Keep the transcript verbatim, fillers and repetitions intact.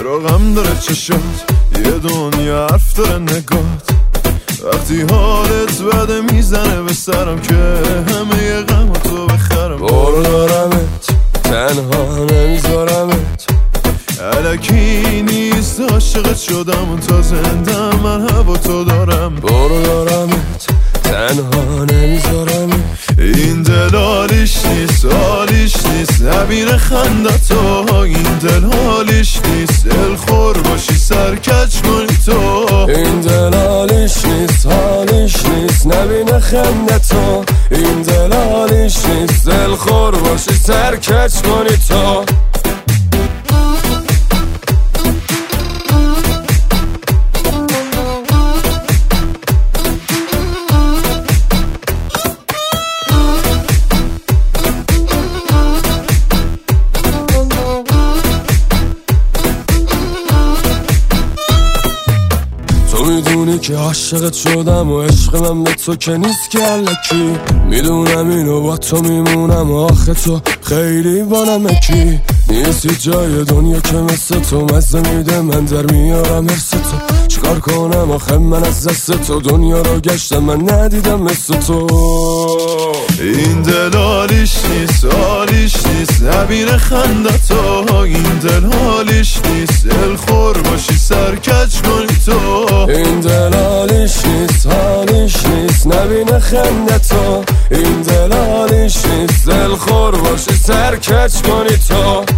چرا غم داره چشات، یه دنیا حرف داره نگات. وقتی حالت بده میزنه به سرم که همه یه غم تو بخرم. برو دارمت تنها نمیذارمت، الکی نیست عاشقت شدم و تا زنده من هوا تو دارم. برو دارمت تنها نمیذارمت، این دل حالیش نیست حالیش نیست نبینه خندتو. این دل حالیش نیست دل خور باشی سرکچ کنی تو. این دل حالیش نیست حالیش نیست نبینه خندتو. این دل حالیش نیست دل خور باشی سرکچ کنی تو. تو میدونی که عاشقت شدم و عشق من به تو که نیست که الکی. میدونم اینو با تو میمونم و آخه تو خیلی با نمکی. نیستی جای دنیا که مثل تو مزه میده من در میارم حرس تو. چیکار کنم آخه من از دست تو دنیا رو گشتم من ندیدم مثل تو. این دل حالیش نیست حالیش نیست نبینه خندتو. این دل حالیش نیست دل خور باشی سرکچ کنی تو. این دل حالیش نیست حالیش نیست نبینه خندتو. این دل حالیش نیست دل خور باشی سرکچ کنی تو.